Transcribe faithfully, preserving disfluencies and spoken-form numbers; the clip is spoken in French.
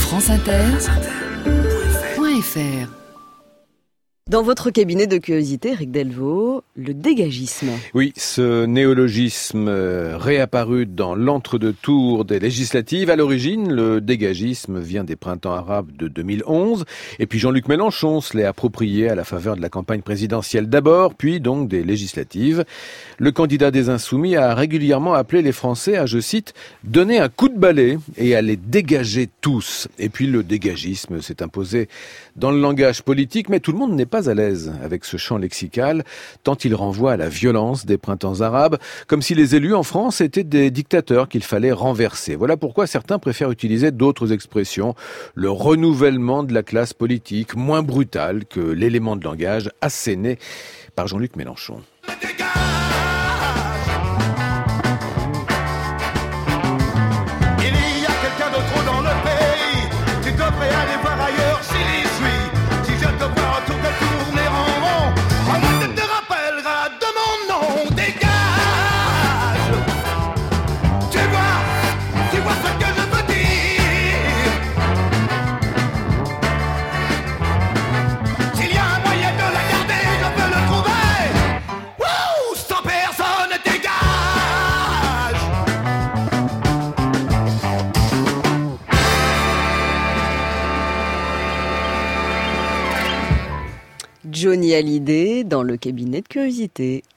France Inter point F R. Dans votre cabinet de curiosité, Eric Delvaux, le dégagisme. Oui, ce néologisme réapparu dans l'entre-deux-tours des législatives. À l'origine, le dégagisme vient des printemps arabes de deux mille onze. Et puis Jean-Luc Mélenchon se l'est approprié à la faveur de la campagne présidentielle d'abord, puis donc des législatives. Le candidat des Insoumis a régulièrement appelé les Français à, je cite, « donner un coup de balai et à les dégager tous ». Et puis le dégagisme s'est imposé dans le langage politique, mais tout le monde n'est pas à l'aise avec ce champ lexical, tant il renvoie à la violence des printemps arabes, comme si les élus en France étaient des dictateurs qu'il fallait renverser. Voilà pourquoi certains préfèrent utiliser d'autres expressions, le renouvellement de la classe politique, moins brutal que l'élément de langage asséné par Jean-Luc Mélenchon. Johnny Hallyday dans le cabinet de curiosité.